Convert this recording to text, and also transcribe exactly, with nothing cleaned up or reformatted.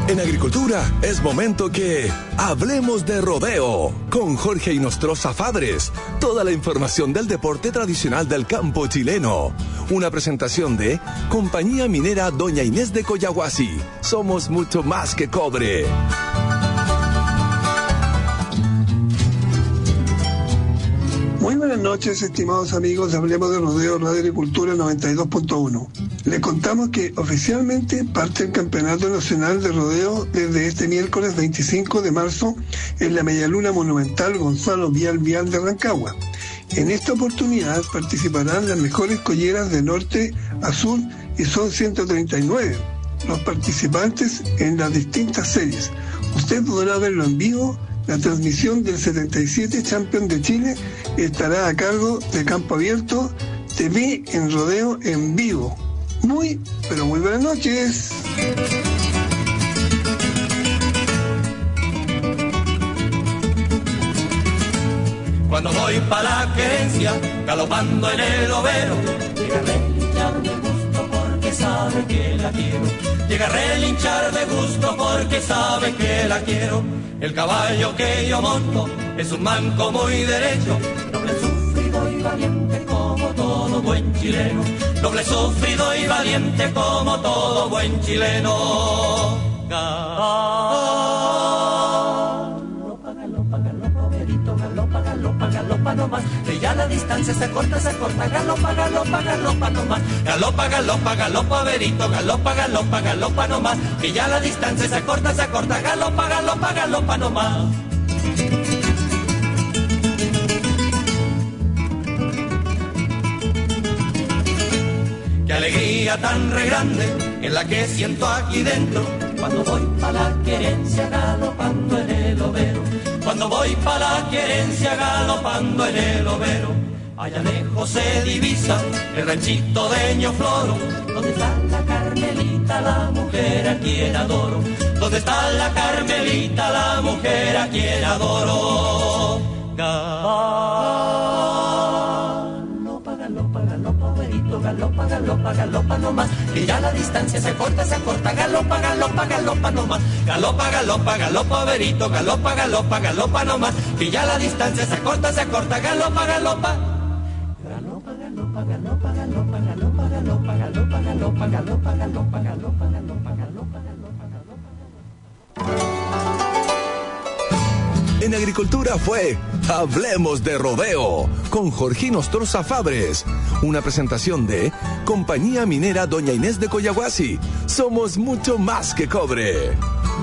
En agricultura es momento que hablemos de rodeo con Jorge Inostroza Fabres. Toda la información del deporte tradicional del campo chileno. Una presentación de Compañía Minera Doña Inés de Collahuasi. Somos mucho más que cobre. Muy buenas noches, estimados amigos de Hablemos de Rodeo Radio Agricultura noventa y dos punto uno. Les contamos que oficialmente parte el Campeonato Nacional de Rodeo desde este miércoles veinticinco de marzo en la Medialuna Monumental Gonzalo Vial Vial de Rancagua. En esta oportunidad participarán las mejores colleras de norte a sur y son ciento treinta y nueve los participantes en las distintas series. Usted podrá verlo en vivo. La transmisión del setenta y siete Champion de Chile estará a cargo de Campo Abierto T V en Rodeo en vivo. Muy, pero muy buenas noches. Cuando voy pa' la querencia, galopando en el overo, llega a relinchar de gusto porque sabe que la quiero. Llega a relinchar de gusto porque sabe que la quiero. El caballo que yo monto es un manco muy derecho, noble, sufrido y valiente como todo buen chileno. Noble, sufrido y valiente como todo buen chileno. Galopa, galopa, galopa, verito, galopa, galopa, galopa nomás. Que ya la distancia se corta, se corta, galopa, galopa, galopa nomás. Galopa, galopa, galopa, verito, galopa, galopa, galopa nomás. Que ya la distancia se corta, se corta, galopa, galopa, galopa nomás. Qué alegría tan re grande en la que siento aquí dentro, cuando voy pa' la querencia galopando en el overo. Cuando voy pa' la querencia galopando en el overo. Allá lejos se divisa el ranchito de Ñofloro, donde está la Carmelita, la mujer a quien adoro. Donde está la Carmelita, la mujer a quien adoro. Galopa, galopa, galopa, verito, galopa, galopa, galopa nomás. Que ya la distancia se corta, se corta, galopa, galopa, galopa nomás. Galopa, galopa, galopa, verito, galopa, galopa, galopa nomás. Que ya la distancia se corta, se corta, galopa, galopa. Galopa, galopa, galopa, galopa, galopa, galopa, galopa, galopa, galopa, galopa, galopa, galopa, galopa, galopa. En agricultura fue Hablemos de Rodeo con Jorge Inostroza Fabres. Una presentación de Compañía Minera Doña Inés de Collahuasi. Somos mucho más que cobre.